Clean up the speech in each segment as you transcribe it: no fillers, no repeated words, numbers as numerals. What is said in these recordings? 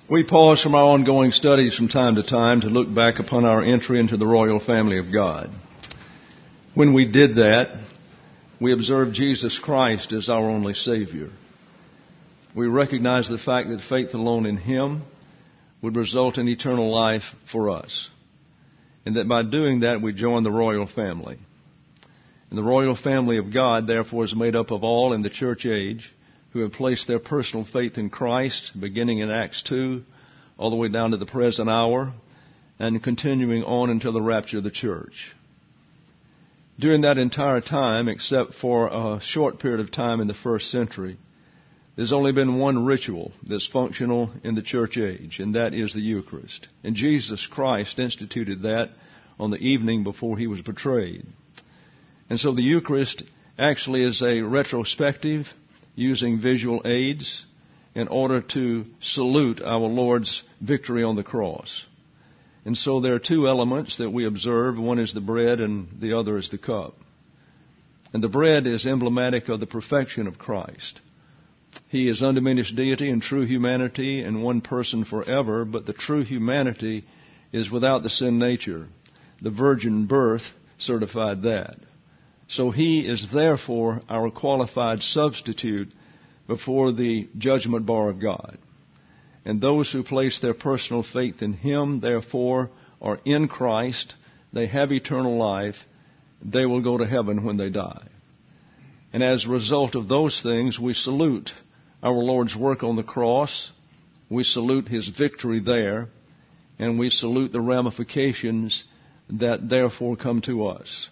We pause from our ongoing studies from time to time to look back upon our entry into the royal family of God. When we did that, we observed Jesus Christ as our only Savior. We recognized the fact that faith alone in Him would result in eternal life for us, and that by doing that we joined the royal family. And the royal family of God, therefore, is made up of all in the church age who have placed their personal faith in Christ, beginning in Acts 2, all the way down to the present hour, and continuing on until the rapture of the church. During that entire time, except for a short period of time in the first century, there's only been one ritual that's functional in the church age, and that is the Eucharist. And Jesus Christ instituted that on the evening before He was betrayed. And so the Eucharist actually is a retrospective, using visual aids in order to salute our Lord's victory on the cross. And so there are two elements that we observe. One is the bread and the other is the cup. And the bread is emblematic of the perfection of Christ. He is undiminished deity and true humanity in one person forever, but the true humanity is without the sin nature. The virgin birth certified that. So He is therefore our qualified substitute before the judgment bar of God. And those who place their personal faith in Him, therefore, are in Christ. They have eternal life. They will go to heaven when they die. And as a result of those things, we salute our Lord's work on the cross. We salute His victory there. And we salute the ramifications that therefore come to us.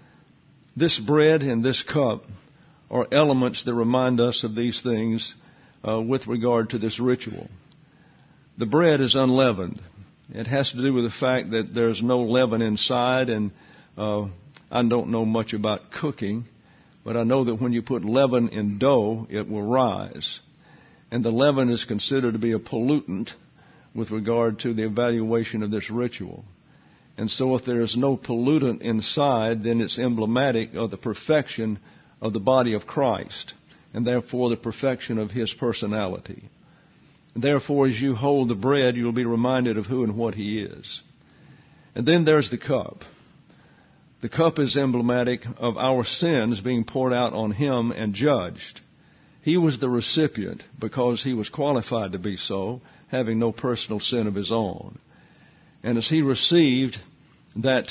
This bread and this cup are elements that remind us of these things with regard to this ritual. The bread is unleavened. It has to do with the fact that there's no leaven inside, and I don't know much about cooking, but I know that when you put leaven in dough, it will rise. And the leaven is considered to be a pollutant with regard to the evaluation of this ritual. And so if there is no pollutant inside, then it's emblematic of the perfection of the body of Christ, and therefore the perfection of His personality. Therefore, as you hold the bread, you'll be reminded of who and what He is. And then there's the cup. The cup is emblematic of our sins being poured out on Him and judged. He was the recipient because He was qualified to be so, having no personal sin of His own. And as He received that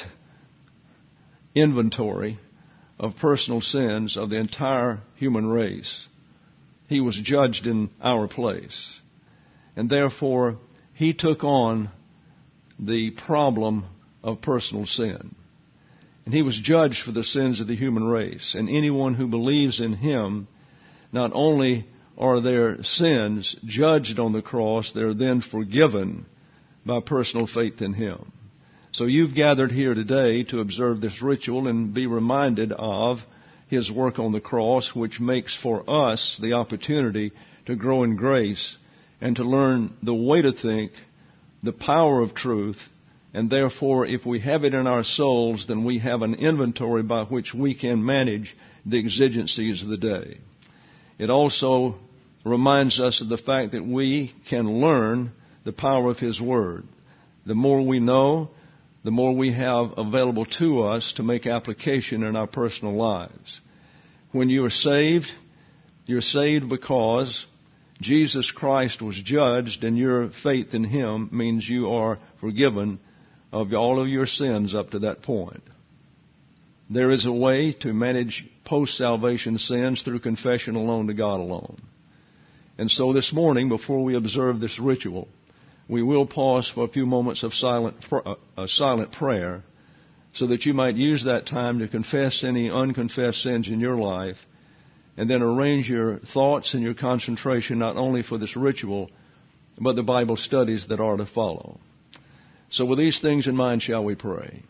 inventory of personal sins of the entire human race, He was judged in our place. And therefore, He took on the problem of personal sin. And He was judged for the sins of the human race. And anyone who believes in Him, not only are their sins judged on the cross, they're then forgiven by personal faith in Him. So you've gathered here today to observe this ritual and be reminded of His work on the cross, which makes for us the opportunity to grow in grace and to learn the way to think, the power of truth, and therefore if we have it in our souls, then we have an inventory by which we can manage the exigencies of the day. It also reminds us of the fact that we can learn the power of His Word. The more we know, the more we have available to us to make application in our personal lives. When you are saved, you're saved because Jesus Christ was judged, and your faith in Him means you are forgiven of all of your sins up to that point. There is a way to manage post-salvation sins through confession alone to God alone. And so this morning, before we observe this ritual, we will pause for a few moments of silent prayer so that you might use that time to confess any unconfessed sins in your life, and then arrange your thoughts and your concentration not only for this ritual, but the Bible studies that are to follow. So with these things in mind, shall we pray?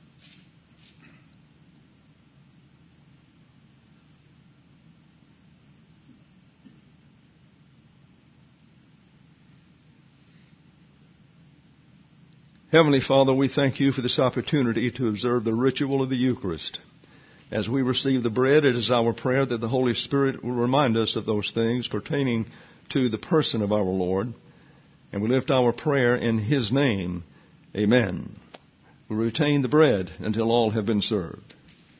Heavenly Father, we thank You for this opportunity to observe the ritual of the Eucharist. As we receive the bread, it is our prayer that the Holy Spirit will remind us of those things pertaining to the person of our Lord, And we lift our prayer in His name. Amen. We retain the bread until all have been served.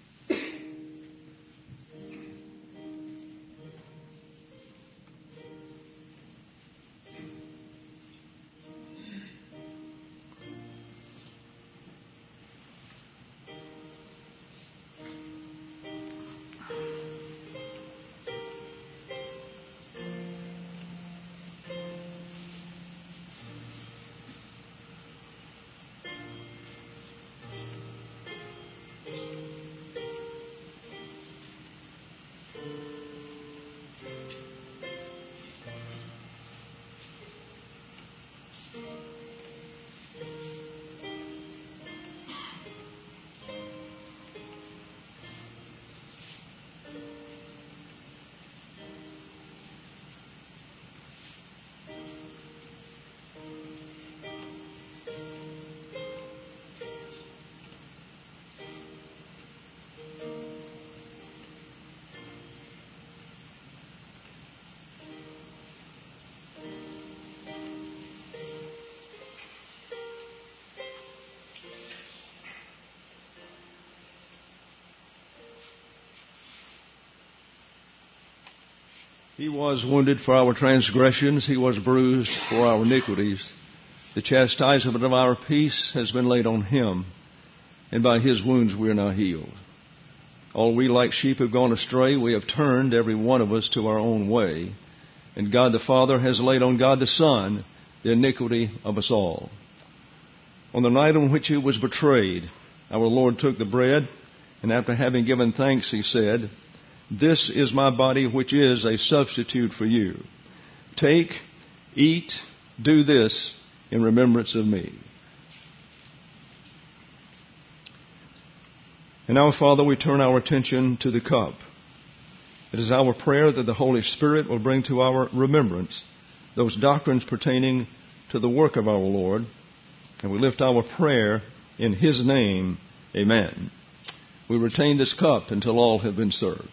He was wounded for our transgressions. He was bruised for our iniquities. The chastisement of our peace has been laid on Him, and by His wounds we are now healed. All we like sheep have gone astray. We have turned, every one of us, to our own way. And God the Father has laid on God the Son the iniquity of us all. On the night on which He was betrayed, our Lord took the bread, and after having given thanks, He said, "This is my body, which is a substitute for you. Take, eat, do this in remembrance of me." And now, Father, we turn our attention to the cup. It is our prayer that the Holy Spirit will bring to our remembrance those doctrines pertaining to the work of our Lord. And we lift our prayer in His name. Amen. We retain this cup until all have been served.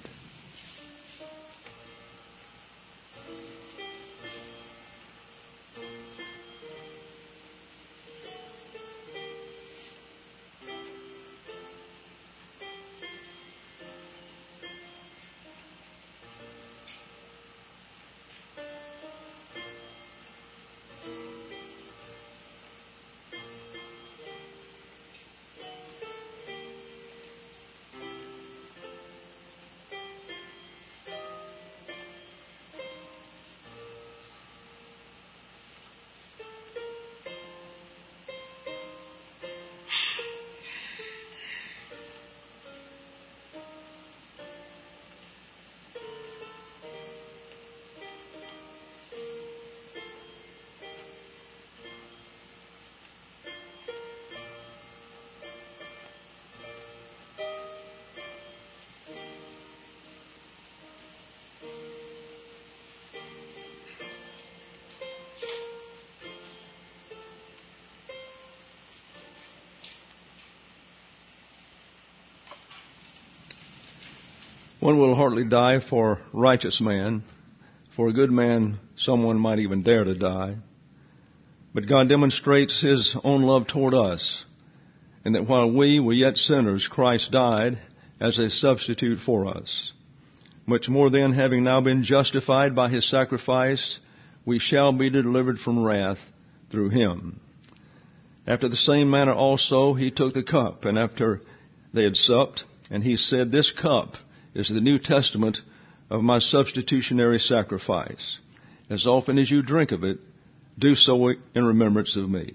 One will hardly die for a righteous man. For a good man, someone might even dare to die. But God demonstrates His own love toward us, and that while we were yet sinners, Christ died as a substitute for us. Much more then, having now been justified by His sacrifice, we shall be delivered from wrath through Him. After the same manner also He took the cup, and after they had supped, and He said, "This cup is the New Testament of my substitutionary sacrifice. As often as you drink of it, do so in remembrance of me."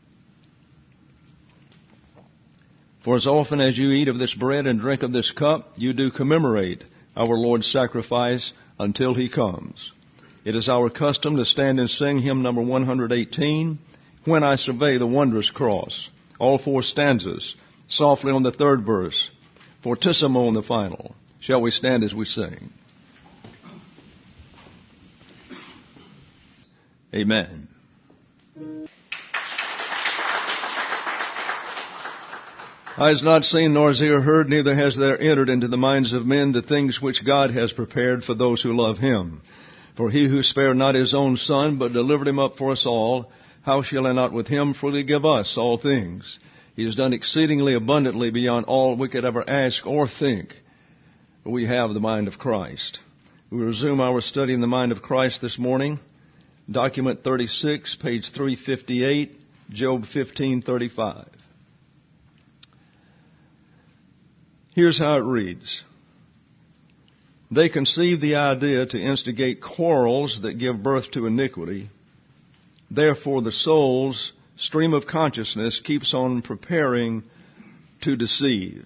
For as often as you eat of this bread and drink of this cup, you do commemorate our Lord's sacrifice until He comes. It is our custom to stand and sing hymn number 118, "When I Survey the Wondrous Cross." All four stanzas, softly on the third verse, fortissimo on the final. Shall we stand as we sing? Amen. Eye has not seen, nor has ear heard, neither has there entered into the minds of men the things which God has prepared for those who love Him. For he who spared not his own Son, but delivered him up for us all, how shall he not with him freely give us all things? He has done exceedingly abundantly beyond all we could ever ask or think. We have the mind of Christ. We resume our study in the mind of Christ this morning. Document 36, page 358, Job 15:35. Here's how it reads. They conceive the idea to instigate quarrels that give birth to iniquity. Therefore the soul's stream of consciousness keeps on preparing to deceive.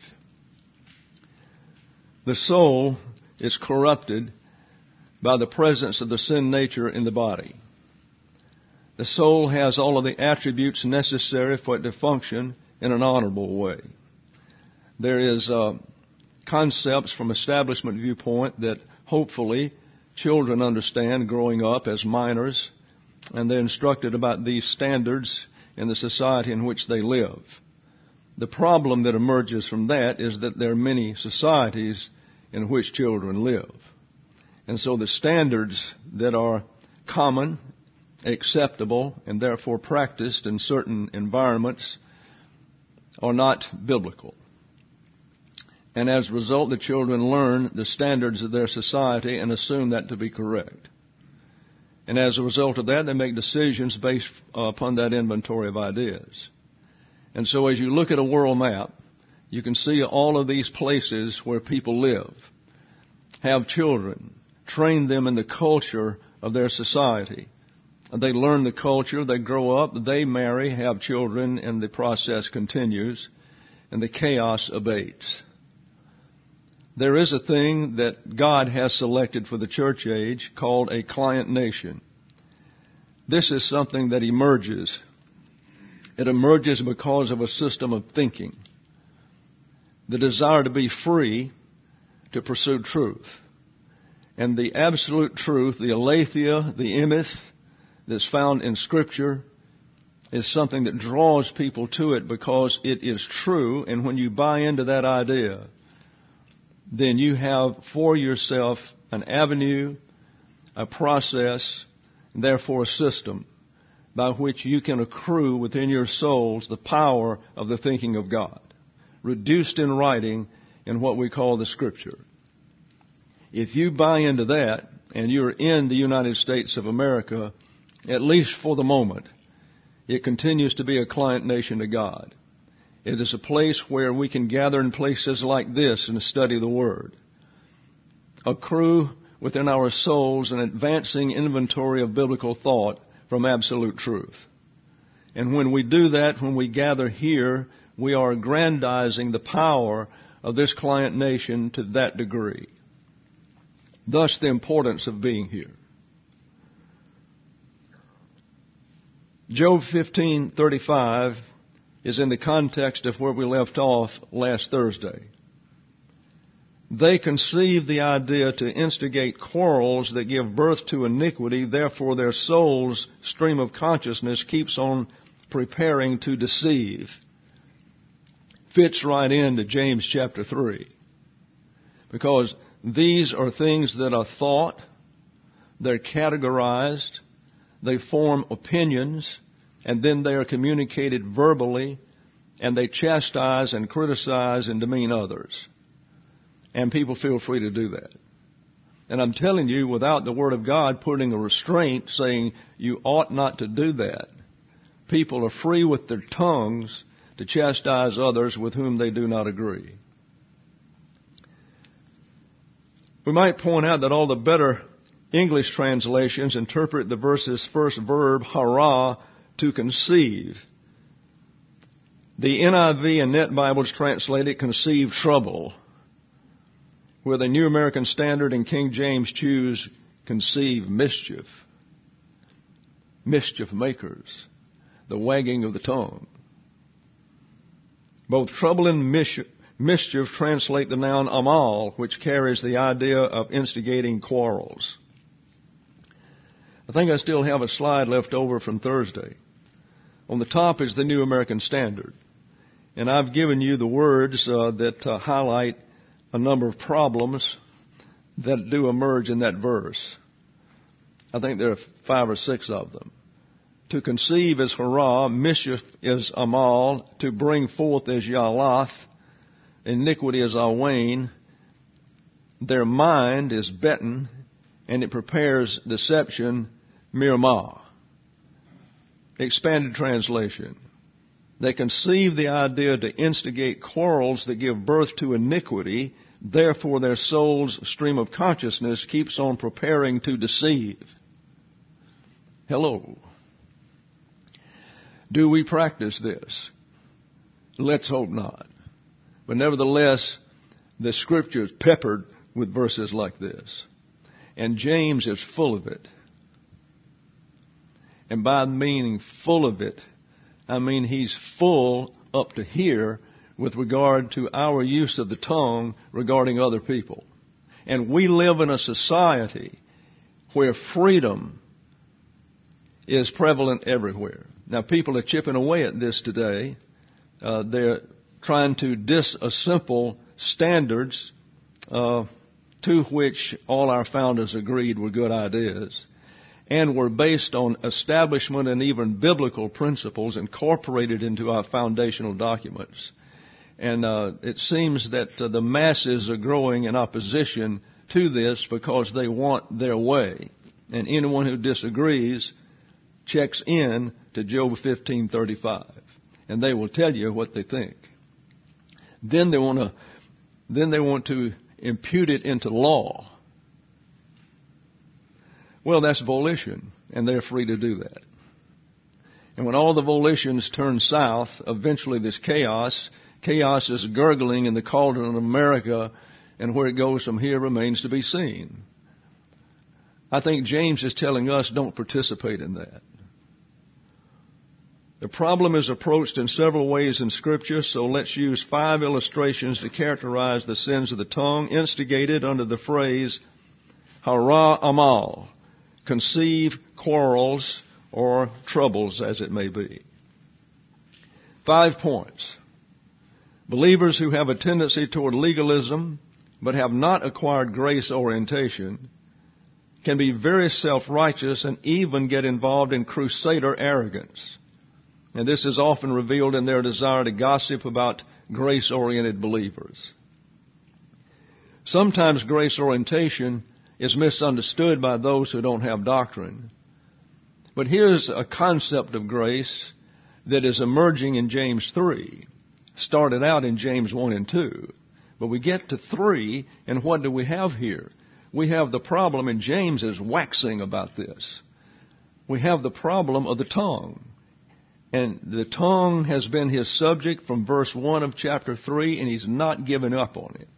The soul is corrupted by the presence of the sin nature in the body. The soul has all of the attributes necessary for it to function in an honorable way. There is concepts from establishment viewpoint that hopefully children understand growing up as minors, and they're instructed about these standards in the society in which they live. The problem that emerges from that is that there are many societies in which children live. And so the standards that are common, acceptable, and therefore practiced in certain environments are not biblical. And as a result, the children learn the standards of their society and assume that to be correct. And as a result of that, they make decisions based upon that inventory of ideas. And so as you look at a world map, you can see all of these places where people live, have children, train them in the culture of their society. They learn the culture, they grow up, they marry, have children, and the process continues, and the chaos abates. There is a thing that God has selected for the church age called a client nation. This is something that emerges. It emerges because of a system of thinking. The desire to be free to pursue truth. And the absolute truth, the aletheia, the emeth, that's found in Scripture is something that draws people to it because it is true. And when you buy into that idea, then you have for yourself an avenue, a process, and therefore a system by which you can accrue within your souls the power of the thinking of God, reduced in writing in what we call the Scripture. If you buy into that, and you're in the United States of America, at least for the moment, it continues to be a client nation to God. It is a place where we can gather in places like this and study the Word. Accrue within our souls an advancing inventory of biblical thought from absolute truth. And when we do that, when we gather here, we are aggrandizing the power of this client nation to that degree. Thus the importance of being here. Job 15:35 is in the context of where we left off last Thursday. They conceive the idea to instigate quarrels that give birth to iniquity, therefore their soul's stream of consciousness keeps on preparing to deceive. Fits right into James chapter 3. Because these are things that are thought, they're categorized, they form opinions, and then they are communicated verbally, and they chastise and criticize and demean others. And people feel free to do that. And I'm telling you, without the Word of God putting a restraint saying you ought not to do that, people are free with their tongues to chastise others with whom they do not agree. We might point out that all the better English translations interpret the verse's first verb, hara, to conceive. The NIV and Net Bibles translate it conceive trouble, where the New American Standard and King James choose conceive mischief. Mischief makers, the wagging of the tongue. Both trouble and mischief translate the noun amal, which carries the idea of instigating quarrels. I think I still have a slide left over from Thursday. On the top is the New American Standard. And I've given you the words that highlight a number of problems that do emerge in that verse. I think there are 5 or 6 of them. To conceive is hara, mischief is amal, to bring forth is yalath, iniquity is awain, their mind is betin, and it prepares deception, mirmah. Expanded translation. They conceive the idea to instigate quarrels that give birth to iniquity, therefore their soul's stream of consciousness keeps on preparing to deceive. Hello. Do we practice this? Let's hope not. But nevertheless, the Scripture is peppered with verses like this. And James is full of it. And by meaning full of it, I mean he's full up to here with regard to our use of the tongue regarding other people. And we live in a society where freedom is prevalent everywhere. Now, people are chipping away at this today. They're trying to disassemble standards to which all our founders agreed were good ideas and were based on establishment and even biblical principles incorporated into our foundational documents. And it seems that the masses are growing in opposition to this because they want their way. And anyone who disagrees checks in to Job 15:35, and they will tell you what they think. Then they want to impute it into law. Well, that's volition, and they're free to do that. And when all the volitions turn south, eventually there's chaos. Chaos is gurgling in the cauldron of America, and where it goes from here remains to be seen. I think James is telling us don't participate in that. The problem is approached in several ways in Scripture, so let's use 5 illustrations to characterize the sins of the tongue, instigated under the phrase hara amal, conceive quarrels or troubles as it may be. 5 points. Believers who have a tendency toward legalism but have not acquired grace orientation can be very self-righteous and even get involved in crusader arrogance. And this is often revealed in their desire to gossip about grace-oriented believers. Sometimes grace orientation is misunderstood by those who don't have doctrine. But here's a concept of grace that is emerging in James 3. Started out in James 1 and 2. But we get to 3, and what do we have here? We have the problem, and James is waxing about this. We have the problem of the tongue. And the tongue has been his subject from verse 1 of chapter 3, and he's not given up on it.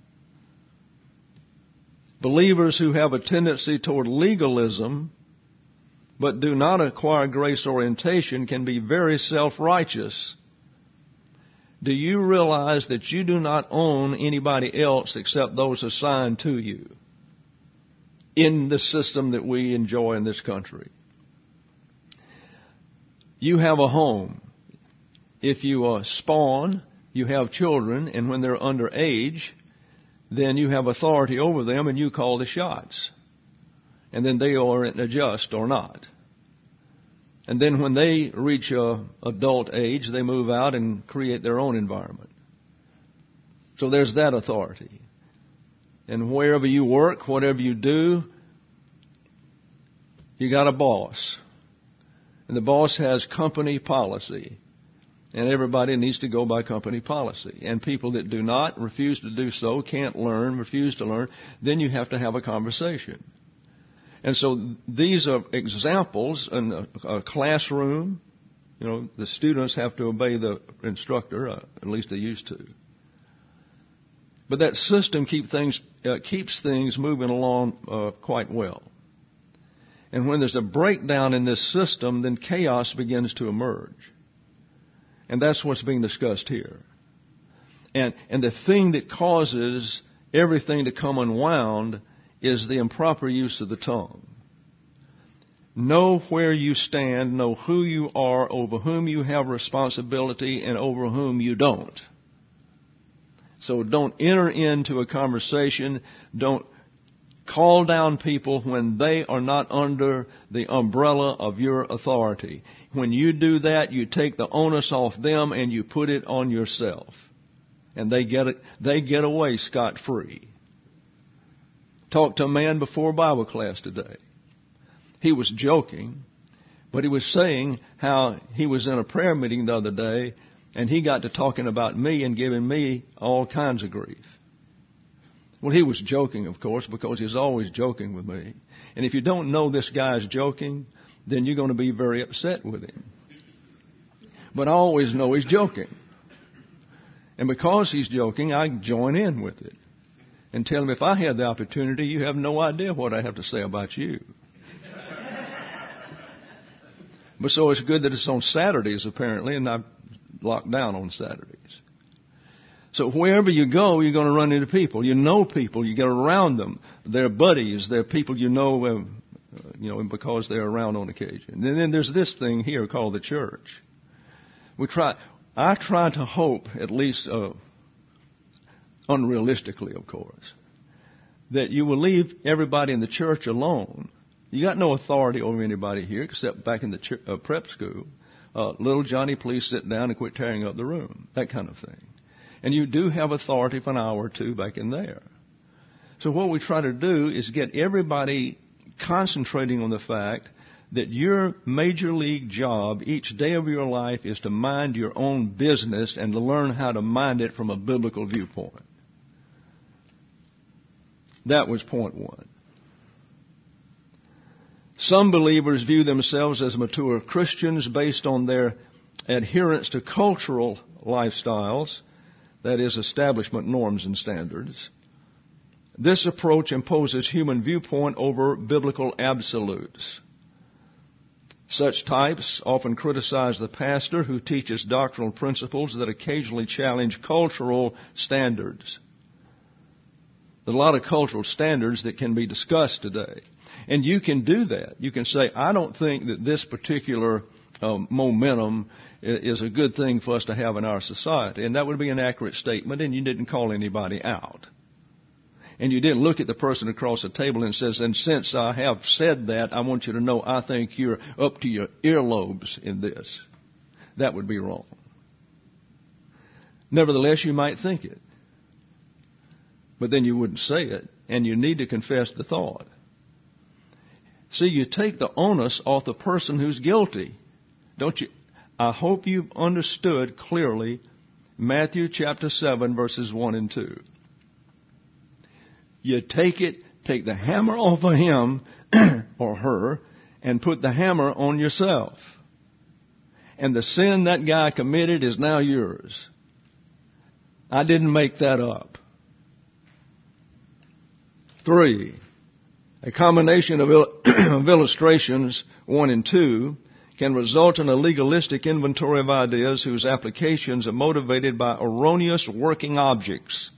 Believers who have a tendency toward legalism but do not acquire grace orientation can be very self-righteous. Do you realize that you do not own anybody else except those assigned to you in the system that we enjoy in this country? You have a home. If you spawn, you have children, and when they're underage, then you have authority over them and you call the shots. And then they are adjust or not. And then when they reach adult age, they move out and create their own environment. So there's that authority. And wherever you work, whatever you do, you got a boss. And the boss has company policy. And everybody needs to go by company policy. And people that do not, refuse to do so, can't learn, refuse to learn, then you have to have a conversation. And so these are examples in a classroom. You know, the students have to obey the instructor, at least they used to. But that system keeps things moving along quite well. And when there's a breakdown in this system, then chaos begins to emerge. And that's what's being discussed here. And the thing that causes everything to come unwound is the improper use of the tongue. Know where you stand, know who you are, over whom you have responsibility, and over whom you don't. So don't enter into a conversation, don't Call down people when they are not under the umbrella of your authority. When you do that, you take the onus off them and you put it on yourself. And they get away scot-free. Talked to a man before Bible class today. He was joking, but he was saying how he was in a prayer meeting the other day and he got to talking about me and giving me all kinds of grief. Well, he was joking, of course, because he's always joking with me. And if you don't know this guy's joking, then you're going to be very upset with him. But I always know he's joking. And because he's joking, I join in with it and tell him, if I had the opportunity, you have no idea what I have to say about you. But so it's good that it's on Saturdays, apparently, and I've locked down on Saturdays. So wherever you go, you're going to run into people. You know people. You get around them. They're buddies. They're people you know, because they're around on occasion. And then there's this thing here called the church. I try to hope, at least unrealistically, of course, that you will leave everybody in the church alone. You got no authority over anybody here except back in the prep school. Little Johnny, please sit down and quit tearing up the room. That kind of thing. And you do have authority for an hour or two back in there. So what we try to do is get everybody concentrating on the fact that your major league job each day of your life is to mind your own business and to learn how to mind it from a biblical viewpoint. That was point one. Some believers view themselves as mature Christians based on their adherence to cultural lifestyles, that is, establishment norms and standards. This approach imposes human viewpoint over biblical absolutes. Such types often criticize the pastor who teaches doctrinal principles that occasionally challenge cultural standards. There's a lot of cultural standards that can be discussed today. And you can do that. You can say, I don't think that this particular momentum is a good thing for us to have in our society. And that would be an accurate statement, and you didn't call anybody out. And you didn't look at the person across the table and says, and since I have said that, I want you to know I think you're up to your earlobes in this. That would be wrong. Nevertheless, you might think it. But then you wouldn't say it, and you need to confess the thought. See, you take the onus off the person who's guilty. Don't you? I hope you've understood clearly Matthew chapter 7, verses 1 and 2. You take the hammer off of him or her and put the hammer on yourself. And the sin that guy committed is now yours. I didn't make that up. 3. A combination of illustrations 1 and 2 can result in a legalistic inventory of ideas whose applications are motivated by erroneous working objects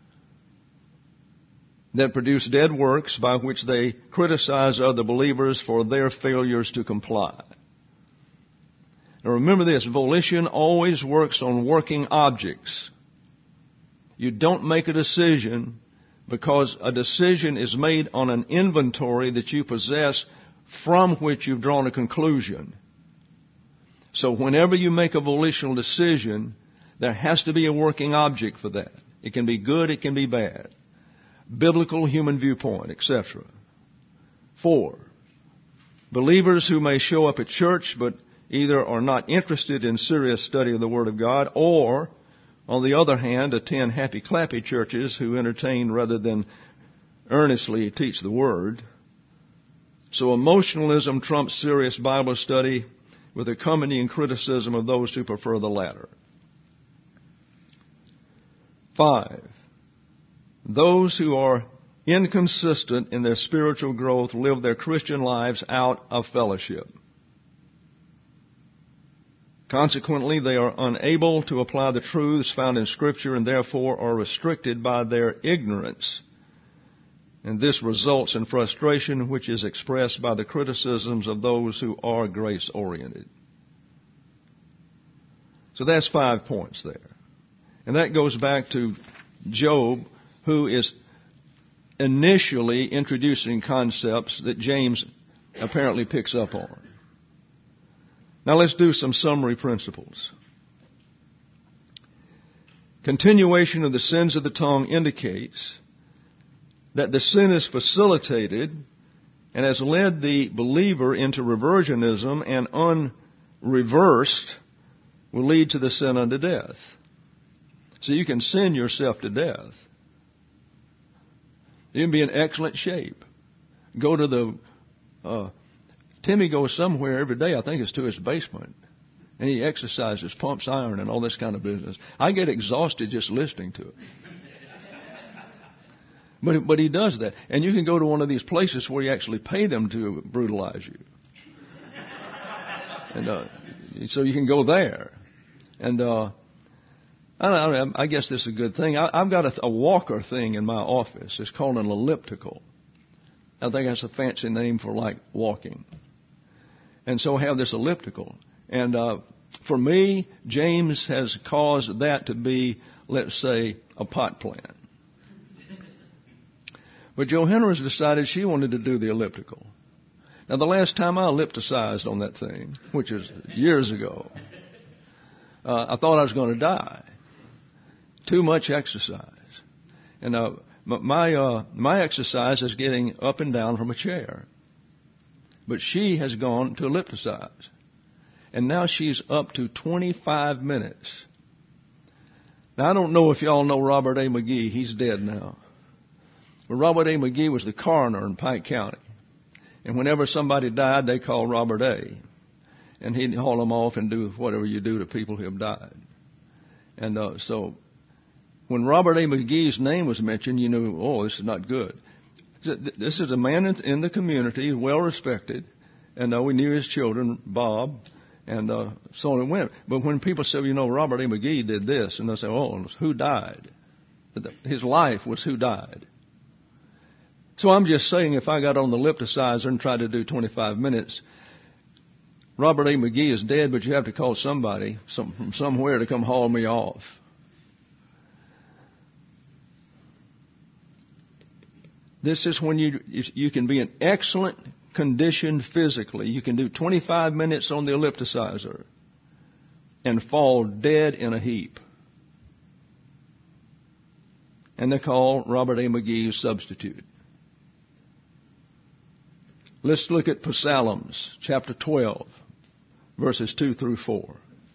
that produce dead works by which they criticize other believers for their failures to comply. Now remember this, volition always works on working objects. You don't make a decision because a decision is made on an inventory that you possess from which you've drawn a conclusion. So whenever you make a volitional decision, there has to be a working object for that. It can be good, it can be bad. Biblical human viewpoint, etc. 4. Believers who may show up at church but either are not interested in serious study of the Word of God or, on the other hand, attend happy-clappy churches who entertain rather than earnestly teach the Word. So emotionalism trumps serious Bible study with accompanying criticism of those who prefer the latter. 5. Those who are inconsistent in their spiritual growth live their Christian lives out of fellowship. Consequently, they are unable to apply the truths found in Scripture and therefore are restricted by their ignorance. And this results in frustration, which is expressed by the criticisms of those who are grace-oriented. So that's 5 points there. And that goes back to Job, who is initially introducing concepts that James apparently picks up on. Now let's do some summary principles. Continuation of the sins of the tongue indicates that the sin is facilitated and has led the believer into reversionism, and unreversed will lead to the sin unto death. So you can sin yourself to death. You can be in excellent shape. Go to the, Timmy goes somewhere every day, I think it's to his basement, and he exercises, pumps iron, and all this kind of business. I get exhausted just listening to it. But he does that. And you can go to one of these places where you actually pay them to brutalize you. And so you can go there. And I guess this is a good thing. I've got a walker thing in my office. It's called an elliptical. I think that's a fancy name for like walking. And so I have this elliptical. And for me, James has caused that to be, let's say, a pot plant. But Johanna has decided she wanted to do the elliptical. Now, the last time I ellipticized on that thing, which is years ago, I thought I was going to die. Too much exercise. And my exercise is getting up and down from a chair. But she has gone to ellipticize. And now she's up to 25 minutes. Now, I don't know if y'all know Robert A. McGee. He's dead now. But Robert A. McGee was the coroner in Pike County. And whenever somebody died, they called Robert A. And he'd haul them off and do whatever you do to people who have died. And so when Robert A. McGee's name was mentioned, you knew, oh, this is not good. This is a man in the community, well respected. And we knew his children, Bob, and so on it went. But when people say, you know, Robert A. McGee did this, and they say, oh, who died? His life was who died. So I'm just saying, if I got on the ellipticizer and tried to do 25 minutes, Robert A. McGee is dead, but you have to call somebody from somewhere to come haul me off. This is when you can be in excellent condition physically. You can do 25 minutes on the ellipticizer and fall dead in a heap. And they call Robert A. McGee substitute. Let's look at Psalms, chapter 12, verses 2 through 4.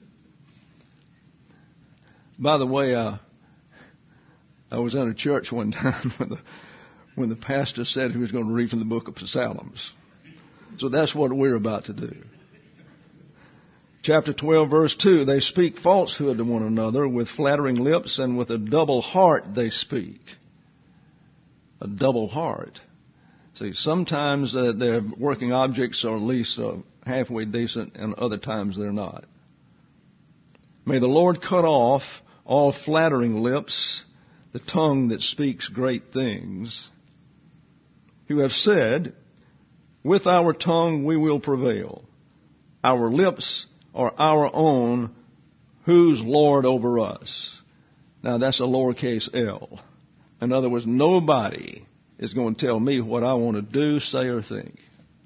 By the way, I was in a church one time when the pastor said he was going to read from the book of Psalms. So that's what we're about to do. Chapter 12, verse 2, they speak falsehood to one another with flattering lips, and with a double heart they speak. A double heart. See, sometimes their working objects are at least halfway decent, and other times they're not. May the Lord cut off all flattering lips, the tongue that speaks great things, who have said, with our tongue we will prevail. Our lips are our own, who's Lord over us? Now that's a lowercase l. In other words, nobody is going to tell me what I want to do, say, or think.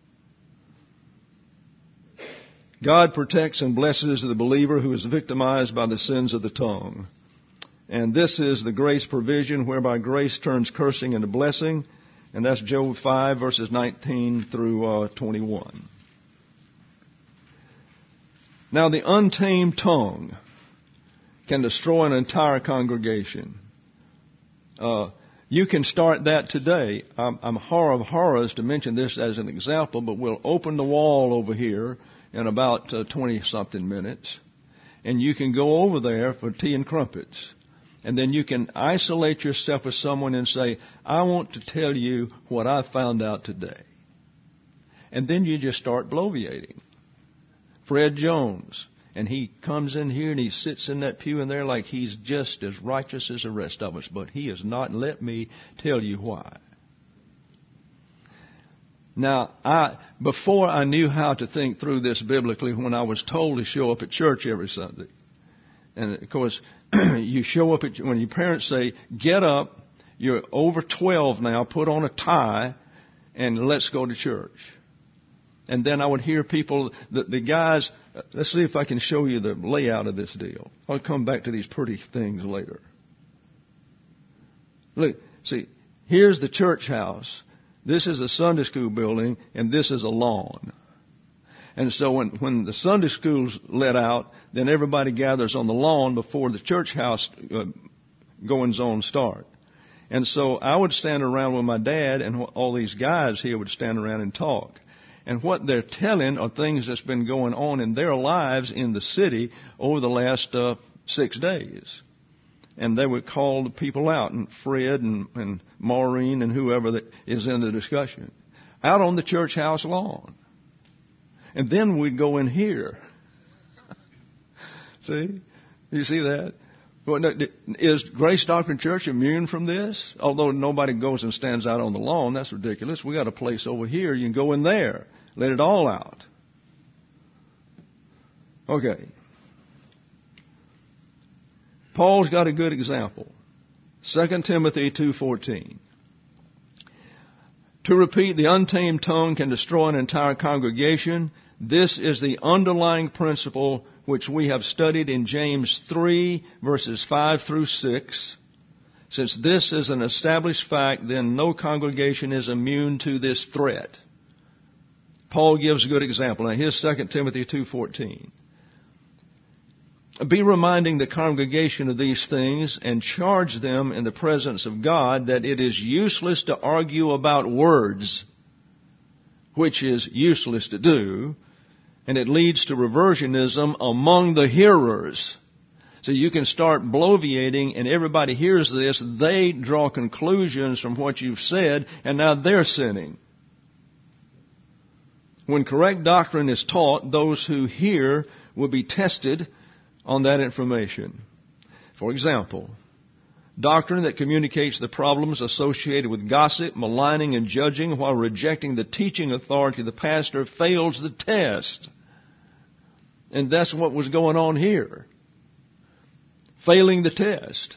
God protects and blesses the believer who is victimized by the sins of the tongue. And this is the grace provision whereby grace turns cursing into blessing. And that's Job 5, verses 19 through 21. Now, the untamed tongue can destroy an entire congregation. You can start that today. I'm horror of horrors to mention this as an example, but we'll open the wall over here in about 20-something minutes. And you can go over there for tea and crumpets. And then you can isolate yourself with someone and say, I want to tell you what I found out today. And then you just start bloviating. Fred Jones. And he comes in here and he sits in that pew in there like he's just as righteous as the rest of us. But he is not. And let me tell you why. Now, before I knew how to think through this biblically, when I was told to show up at church every Sunday. And, of course, you show up when your parents say, get up You're over 12 now. Put on a tie and let's go to church. And then I would hear people, the guys, let's see if I can show you the layout of this deal. I'll come back to these pretty things later. Look, see, here's the church house. This is a Sunday school building, and this is a lawn. And so when the Sunday school's let out, then everybody gathers on the lawn before the church house goings-on start. And so I would stand around with my dad, and all these guys here would stand around and talk. And what they're telling are things that's been going on in their lives in the city over the last 6 days. And they would call the people out, and Fred and Maureen and whoever that is in the discussion, out on the church house lawn. And then we'd go in here. See? You see that? Is Grace Doctrine Church immune from this? Although nobody goes and stands out on the lawn, that's ridiculous. We got a place over here. You can go in there. Let it all out. Okay. Paul's got a good example. 2 Timothy 2:14. To repeat, the untamed tongue can destroy an entire congregation. This is the underlying principle which we have studied in James 3, verses 5 through 6. Since this is an established fact, then no congregation is immune to this threat. Paul gives a good example. Now here's 2 Timothy 2:14. Be reminding the congregation of these things and charge them in the presence of God that it is useless to argue about words, which is useless to do, and it leads to reversionism among the hearers. So you can start bloviating, and everybody hears this. They draw conclusions from what you've said, and now they're sinning. When correct doctrine is taught, those who hear will be tested on that information. For example, doctrine that communicates the problems associated with gossip, maligning, and judging while rejecting the teaching authority of the pastor fails the test. And that's what was going on here. Failing the test.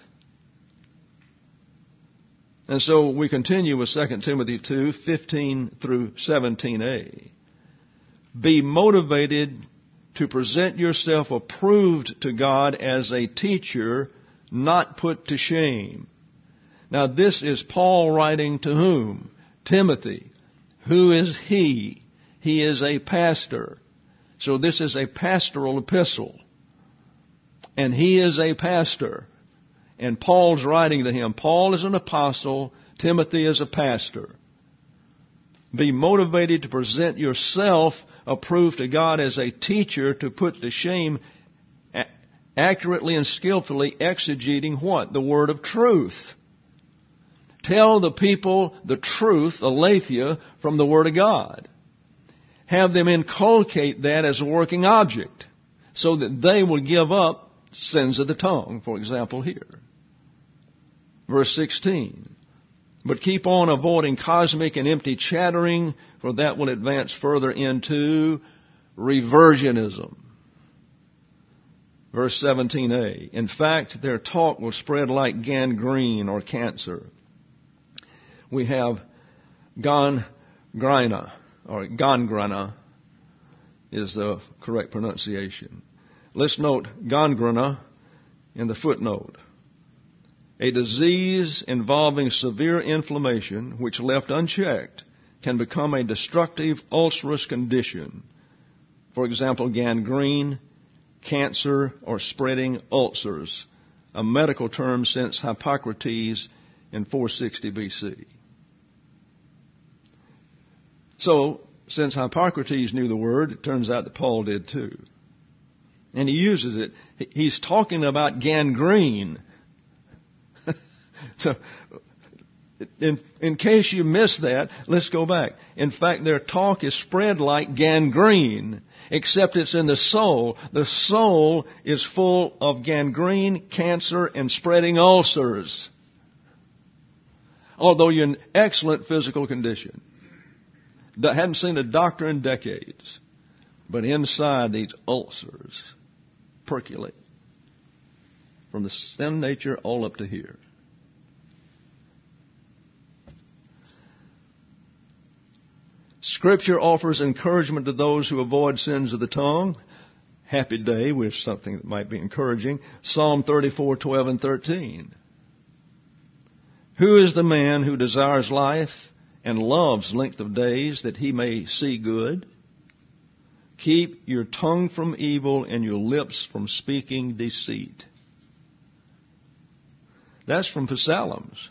And so we continue with 2 Timothy 2:15 through 17a. Be motivated to present yourself approved to God as a teacher, not put to shame. Now this is Paul writing to whom? Timothy. Who is he? He is a pastor. So this is a pastoral epistle. And he is a pastor. And Paul's writing to him. Paul is an apostle. Timothy is a pastor. Be motivated to present yourself approved to God as a teacher to put to shame, accurately and skillfully exegeting what? The word of truth. Tell the people the truth, aletheia, from the word of God. Have them inculcate that as a working object so that they will give up sins of the tongue, for example here. Verse 16. But keep on avoiding cosmic and empty chattering, for that will advance further into reversionism. Verse 17a. In fact, their talk will spread like gangrene or cancer. We have gangrena, or gangrena is the correct pronunciation. Let's note gangrena in the footnote. A disease involving severe inflammation, which left unchecked, can become a destructive ulcerous condition. For example, gangrene, cancer, or spreading ulcers, a medical term since Hippocrates in 460 BC. So, since Hippocrates knew the word, it turns out that Paul did too. And he uses it. He's talking about gangrene. So, in case you missed that, let's go back. In fact, their talk is spread like gangrene, except it's in the soul. The soul is full of gangrene, cancer, and spreading ulcers. Although you're in excellent physical condition. Hadn't seen a doctor in decades. But inside, these ulcers percolate from the sin nature all up to here. Scripture offers encouragement to those who avoid sins of the tongue. Happy day with something that might be encouraging. Psalm 34:12 and 13. Who is the man who desires life and loves length of days that he may see good? Keep your tongue from evil and your lips from speaking deceit. That's from the Psalms.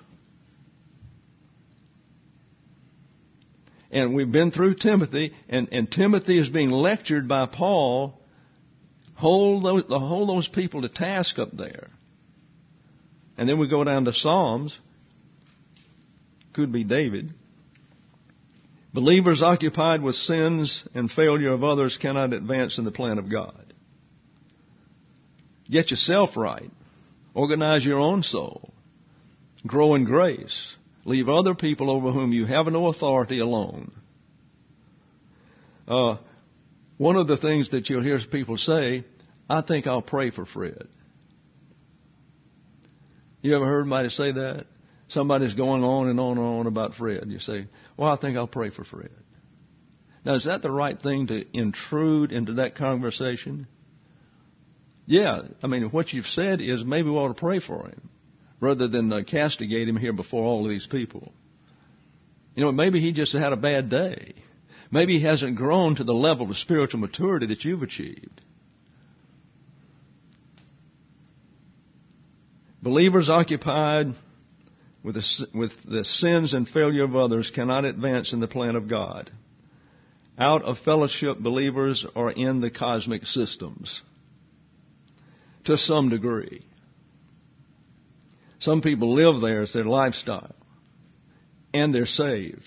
And we've been through Timothy, and Timothy is being lectured by Paul. Hold those people to task up there. And then we go down to Psalms. Could be David. Believers occupied with sins and failure of others cannot advance in the plan of God. Get yourself right. Organize your own soul. Grow in grace. Leave other people over whom you have no authority alone. One of the things that you'll hear people say, I think I'll pray for Fred. You ever heard somebody say that? Somebody's going on and on and on about Fred. You say, well, I think I'll pray for Fred. Now, is that the right thing to intrude into that conversation? Yeah, I mean, what you've said is maybe we ought to pray for him rather than castigate him here before all of these people. You know, maybe he just had a bad day. Maybe he hasn't grown to the level of spiritual maturity that you've achieved. Believers occupied with the sins and failure of others cannot advance in the plan of God. Out of fellowship, believers are in the cosmic systems to some degree. Some people live there as their lifestyle, and they're saved.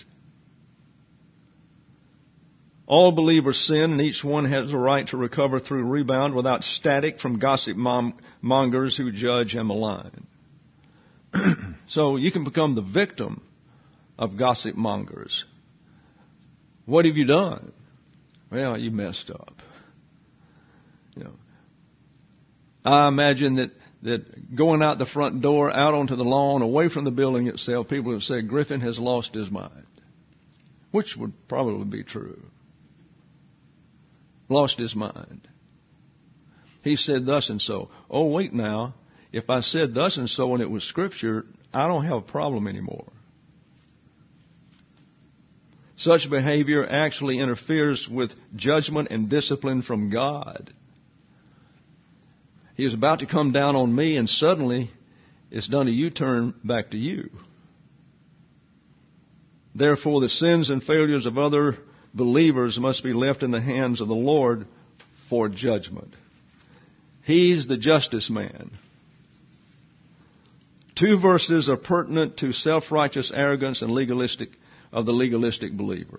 All believers sin, and each one has a right to recover through rebound without static from gossip mongers who judge and malign. So you can become the victim of gossip mongers. What have you done? Well, you messed up. You know, I imagine that going out the front door, out onto the lawn, away from the building itself, people would say Griffin has lost his mind, which would probably be true. Lost his mind. He said thus and so. Oh, wait now. If I said thus and so and it was Scripture, I don't have a problem anymore. Such behavior actually interferes with judgment and discipline from God. He is about to come down on me, and suddenly it's done a U-turn back to you. Therefore, the sins and failures of other believers must be left in the hands of the Lord for judgment. He's the justice man. 2 verses are pertinent to self-righteous arrogance and the legalistic believer.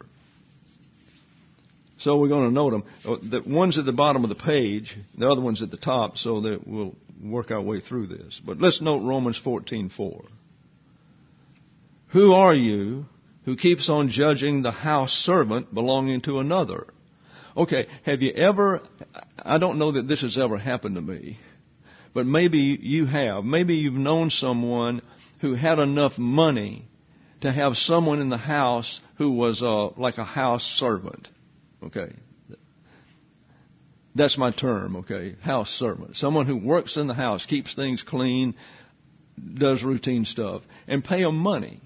So we're going to note them. The one's at the bottom of the page, the other one's at the top, so that we'll work our way through this. But let's note Romans 14:4. Who are you who keeps on judging the house servant belonging to another? Okay, have you ever, I don't know that this has ever happened to me, but maybe you have. Maybe you've known someone who had enough money to have someone in the house who was like a house servant. Okay. That's my term, okay? House servant. Someone who works in the house, keeps things clean, does routine stuff, and pay them money.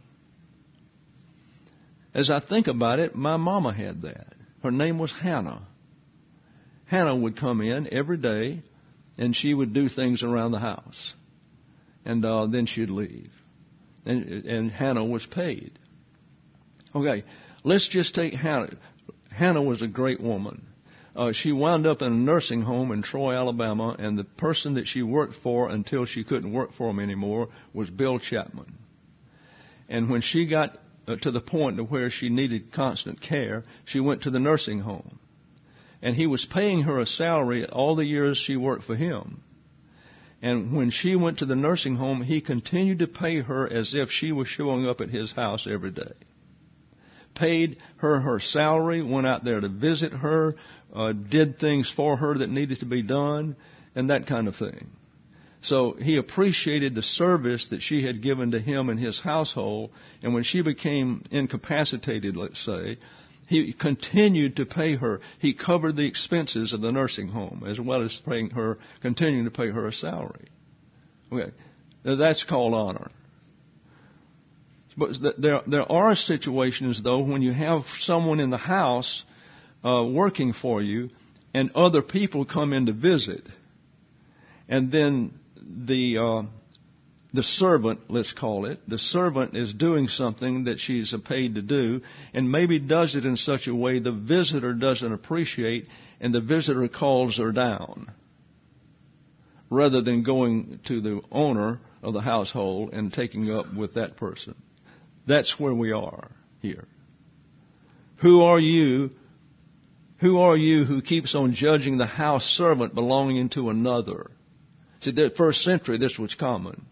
As I think about it, my mama had that. Her name was Hannah. Hannah would come in every day, and she would do things around the house. And then she'd leave. And Hannah was paid. Okay, let's just take Hannah. Hannah was a great woman. She wound up in a nursing home in Troy, Alabama, and the person that she worked for until she couldn't work for him anymore was Bill Chapman. And when she got to the point to where she needed constant care, she went to the nursing home. And he was paying her a salary all the years she worked for him. And when she went to the nursing home, he continued to pay her as if she was showing up at his house every day. Paid her salary, went out there to visit her, did things for her that needed to be done, and that kind of thing. So he appreciated the service that she had given to him and his household, and when she became incapacitated, let's say, He continued to pay her. He covered the expenses of the nursing home as well as continuing to pay her a salary. Okay, now that's called honor. But there are situations, though, when you have someone in the house working for you, and other people come in to visit, and then the servant, let's call it, the servant is doing something that she's paid to do, and maybe does it in such a way the visitor doesn't appreciate, and the visitor calls her down, rather than going to the owner of the household and taking up with that person. That's where we are here. Who are you who keeps on judging the house servant belonging to another? See, the first century, this was common.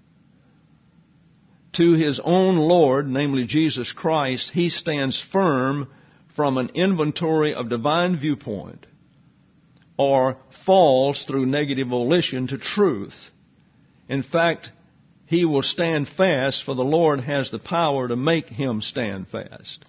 To his own Lord, namely Jesus Christ, he stands firm from an inventory of divine viewpoint, or falls through negative volition to truth. In fact, he will stand fast, for the Lord has the power to make him stand fast.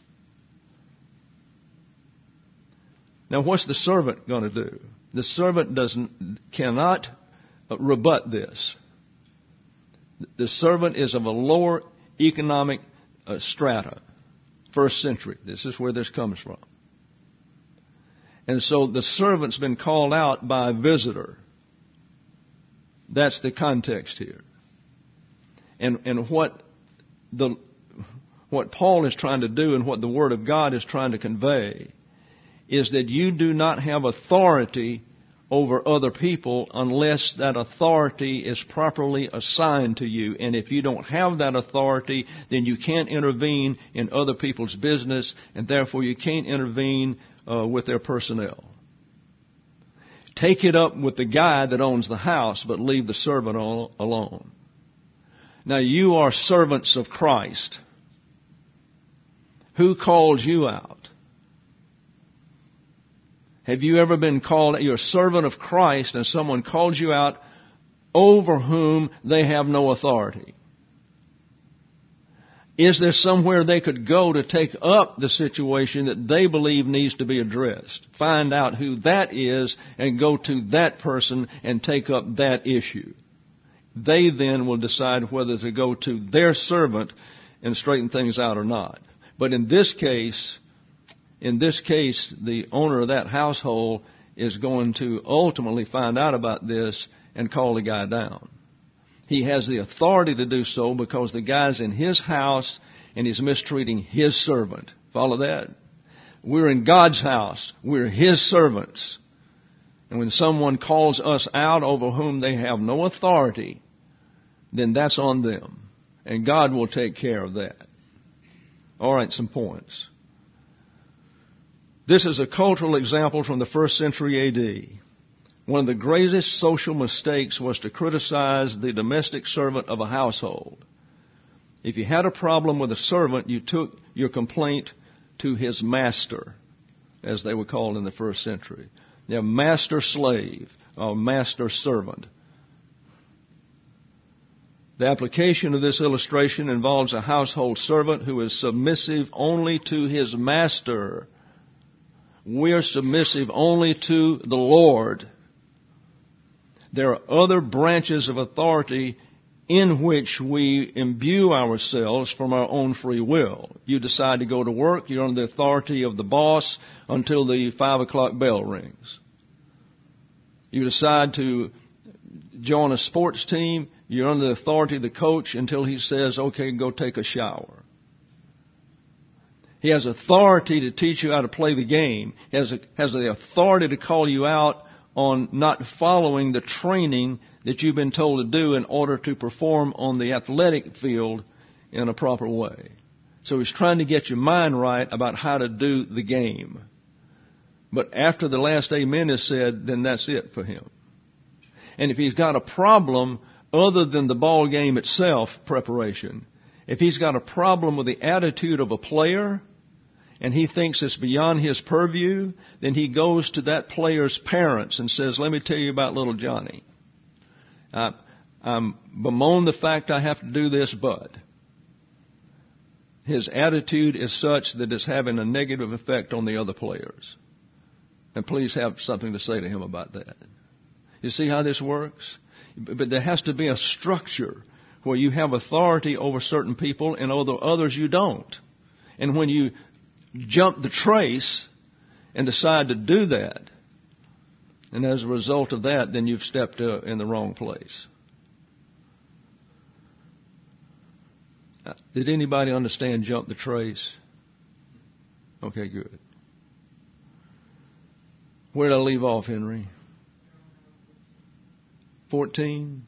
Now, what's the servant going to do? The servant cannot rebut this. The servant is of a lower economic strata, first century. This is where this comes from. And so the servant's been called out by a visitor. That's the context here. And what Paul is trying to do and what the Word of God is trying to convey is that you do not have authority over other people unless that authority is properly assigned to you. And if you don't have that authority, then you can't intervene in other people's business, and therefore you can't intervene with their personnel. Take it up with the guy that owns the house, but leave the servant alone. Now, you are servants of Christ. Who calls you out? Have you ever been called, you're a servant of Christ, and someone calls you out over whom they have no authority? Is there somewhere they could go to take up the situation that they believe needs to be addressed? Find out who that is and go to that person and take up that issue. They then will decide whether to go to their servant and straighten things out or not. But in this case, the owner of that household is going to ultimately find out about this and call the guy down. He has the authority to do so because the guy's in his house and he's mistreating his servant. Follow that? We're in God's house. We're His servants. And when someone calls us out over whom they have no authority, then that's on them. And God will take care of that. All right, some points. This is a cultural example from the first century A.D. One of the greatest social mistakes was to criticize the domestic servant of a household. If you had a problem with a servant, you took your complaint to his master, as they were called in the first century. They're master-slave or master-servant. The application of this illustration involves a household servant who is submissive only to his master. We are submissive only to the Lord. There are other branches of authority in which we imbue ourselves from our own free will. You decide to go to work, you're under the authority of the boss until the 5 o'clock bell rings. You decide to join a sports team, you're under the authority of the coach until he says, okay, go take a shower. He has authority to teach you how to play the game. He has the authority to call you out on not following the training that you've been told to do in order to perform on the athletic field in a proper way. So he's trying to get your mind right about how to do the game. But after the last amen is said, then that's it for him. And if he's got a problem other than the ball game itself, preparation, if he's got a problem with the attitude of a player and he thinks it's beyond his purview, then he goes to that player's parents and says, let me tell you about little Johnny. I'm bemoan the fact I have to do this, but his attitude is such that it's having a negative effect on the other players. And please have something to say to him about that. You see how this works? But there has to be a structure where you have authority over certain people and over others you don't. And when you jump the trace and decide to do that, and as a result of that, then you've stepped in the wrong place. Did anybody understand jump the trace? Okay, good. Where did I leave off, Henry? 14?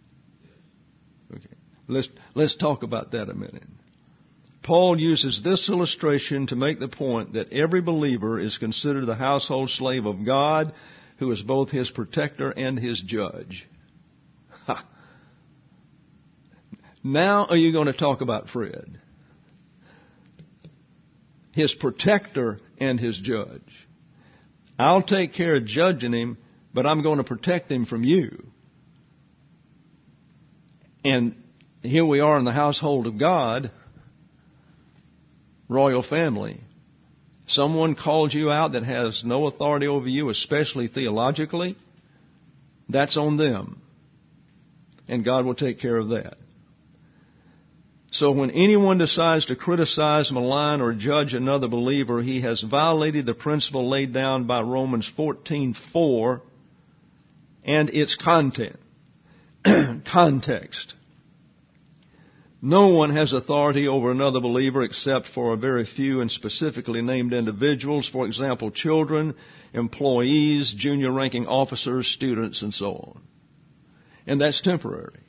Okay. Let's talk about that a minute. Paul uses this illustration to make the point that every believer is considered the household slave of God, who is both his protector and his judge. Ha. Now are you going to talk about Fred? His protector and his judge. I'll take care of judging him, but I'm going to protect him from you. And here we are in the household of God, royal family. Someone calls you out that has no authority over you, especially theologically. That's on them. And God will take care of that. So when anyone decides to criticize, malign, or judge another believer, he has violated the principle laid down by Romans 14:4 and its content. Context. No one has authority over another believer except for a very few and specifically named individuals, for example, children, employees, junior ranking officers, students, and so on. And that's temporary.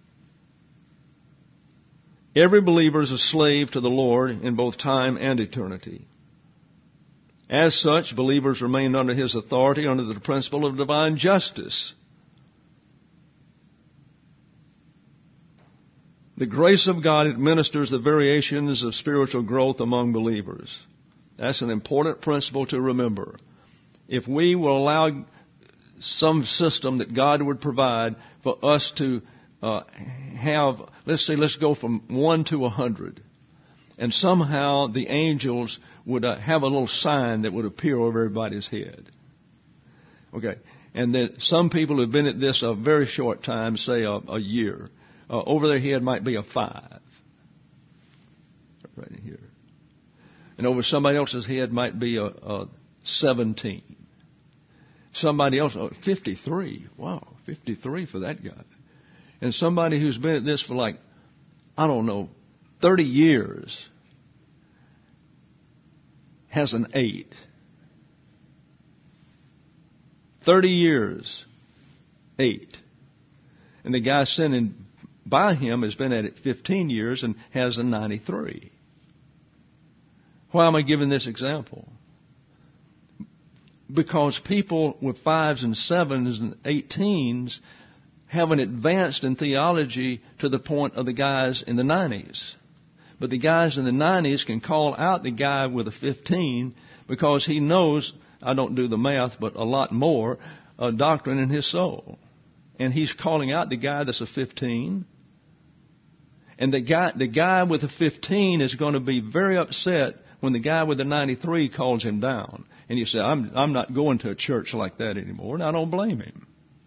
Every believer is a slave to the Lord in both time and eternity. As such, believers remain under his authority under the principle of divine justice. The grace of God administers the variations of spiritual growth among believers. That's an important principle to remember. If we will allow some system that God would provide for us to have, let's go from 1 to 100. And somehow the angels would have a little sign that would appear over everybody's head. Okay. And then some people who have been at this a very short time, say a year, over their head might be a 5. Right in here. And over somebody else's head might be a 17. Somebody else, 53. Wow, 53 for that guy. And somebody who's been at this for 30 years has an 8. 30 years, 8. And the guy sitting by him has been at it 15 years and has a 93. Why am I giving this example? Because people with 5s and 7s and 18s haven't advanced in theology to the point of the guys in the 90s. But the guys in the 90s can call out the guy with a 15 because he knows, I don't do the math, but a lot more, doctrine in his soul. And he's calling out the guy that's a 15. And the guy with a 15 is going to be very upset when the guy with the 93 calls him down. And you say, I'm not going to a church like that anymore. And I don't blame him.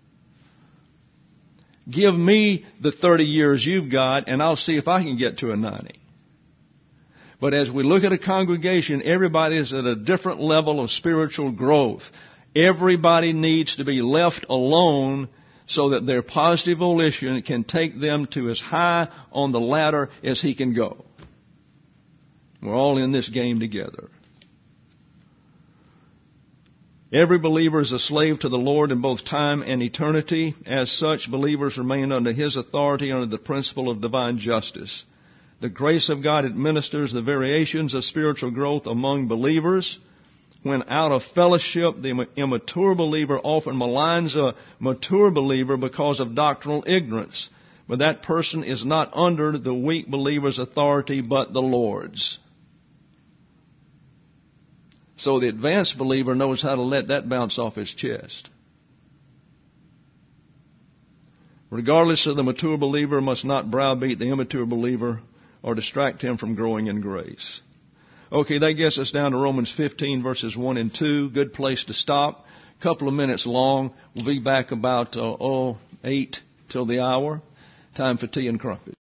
Give me the 30 years you've got, and I'll see if I can get to a 90. But as we look at a congregation, everybody is at a different level of spiritual growth. Everybody needs to be left alone so that their positive volition can take them to as high on the ladder as he can go. We're all in this game together. Every believer is a slave to the Lord in both time and eternity. As such, believers remain under his authority under the principle of divine justice. The grace of God administers the variations of spiritual growth among believers. When out of fellowship, the immature believer often maligns a mature believer because of doctrinal ignorance. But that person is not under the weak believer's authority, but the Lord's. So the advanced believer knows how to let that bounce off his chest. Regardless of the mature believer must not browbeat the immature believer or distract him from growing in grace. Okay, that gets us down to Romans 15, verses 1 and 2. Good place to stop. Couple of minutes long. We'll be back about 8 till the hour. Time for tea and crumpets.